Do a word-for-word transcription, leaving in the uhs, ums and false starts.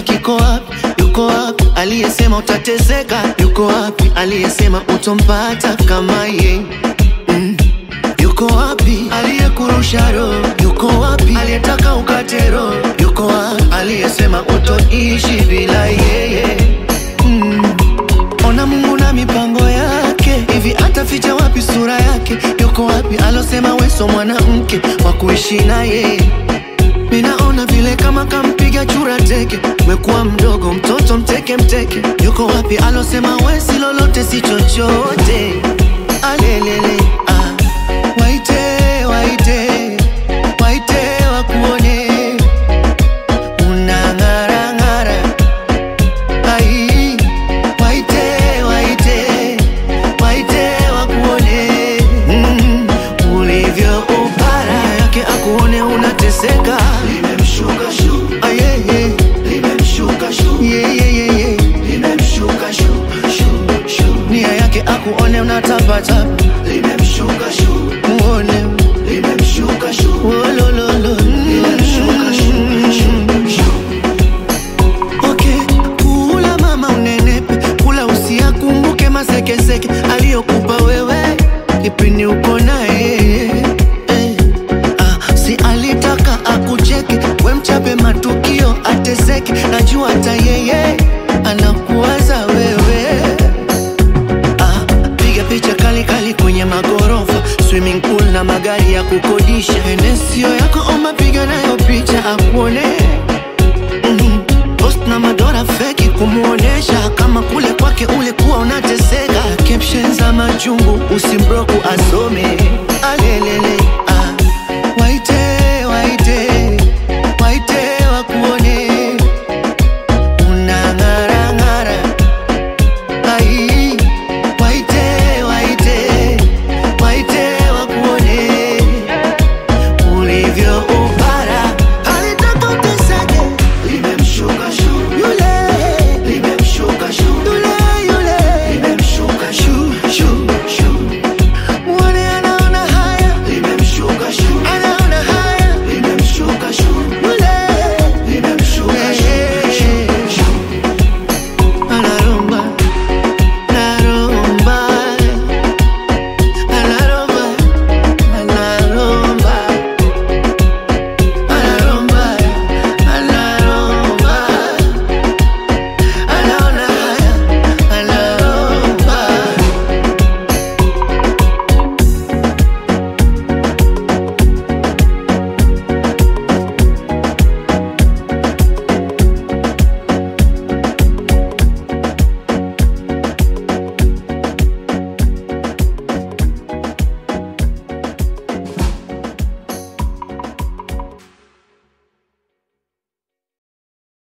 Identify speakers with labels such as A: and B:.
A: aliyesema kiko wapi? Yuko wapi? Aliyesema utateseka? Yuko wapi? Aliyesema utompata kama ye? mm. Yuko wapi? Aliyekurusha roho? Yuko wapi? Aliyetaka ukate roho? Yuko wapi? Aliyesema utoishi bila yeye? mm. Ona Mungu na mipango yake, hivi ataficha wapi sura yake? Yuko wapi? Alosema weso mwanamke wa kuishi na yeye. Minaona vile kama kampiga chura teke, umekuwa mdogo mtoto mteke mteke. Yuko wapi? Alosema wesi lolote si chochote. Alelele ah. Waite, waite, waite wakuone unangara ngara. Ai, waite, waite, waite wakuone mm, ulivyo upara yake akuone unateseka. Limemshuka shu, aye ye, limemshuka shu, ye ye ye ye, limemshuka shu, shu, shu. Nia yake akuone unatapata. Limemshuka shu, muone. Limemshuka shu, wolololo. Limemshuka shu, shu, shu. Okay, kula mama unenepe, kula usiakumbuke masekeseke aliyokupa wewe kipindi uko naye. eh. ah, Si alitaka akucheke, we mchape matukio ateseke. Najua hata yeye anakuwaza wewe. ah, Piga picha kali kali kwenye magorofa, swimming pool na magari ya kukodisha. Enesio yako oma piga nayo picha akuone. mm-hmm. Post na madora feki kumuonesha kama kule kwake ule kuwa unateseka. Captions za majungu usimbroku asome. Alelele